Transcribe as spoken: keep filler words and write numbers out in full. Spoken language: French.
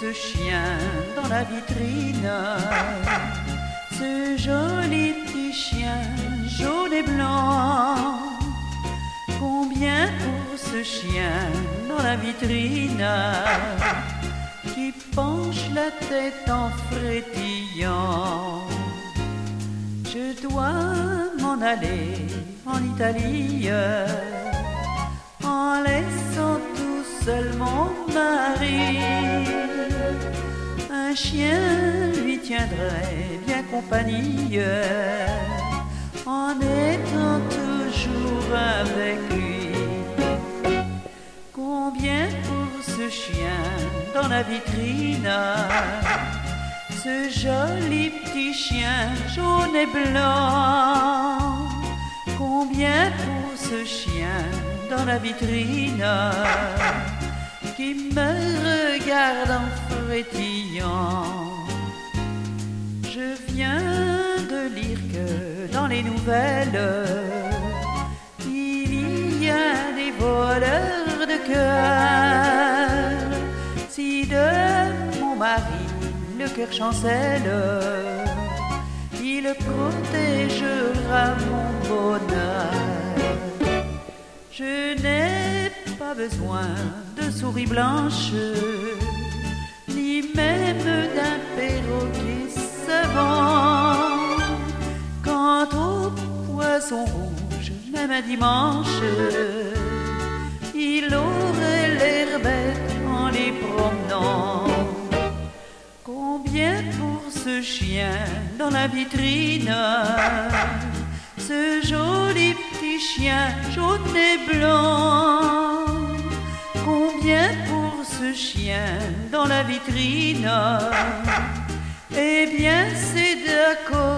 ce chien dans la vitrine? Ce joli petit chien jaune et blanc. Combien pour ce chien dans la vitrine qui penche la tête en frétillant? Je dois m'en aller en Italie en laissant tout seul mon mari. Un chien lui tiendrait bien compagnie en étant toujours avec lui. Combien pour ce chien dans la vitrine? Ce joli petit chien jaune et blanc. Combien pour ce chien dans la vitrine qui me regarde en frétillant? Je viens de lire que dans les nouvelles il y a des voleurs de cœur. Si de mon mari le cœur chancelle, il protégera mon bonheur. Je n'ai pas besoin de souris blanches, ni même d'un perroquet savant. Quant au poisson rouge, même un dimanche, il aurait l'air bête en les promenant. Combien pour ce chien dans la vitrine? Ce joli petit chien jaune et blanc. Combien pour ce chien dans la vitrine? Eh bien c'est d'accord.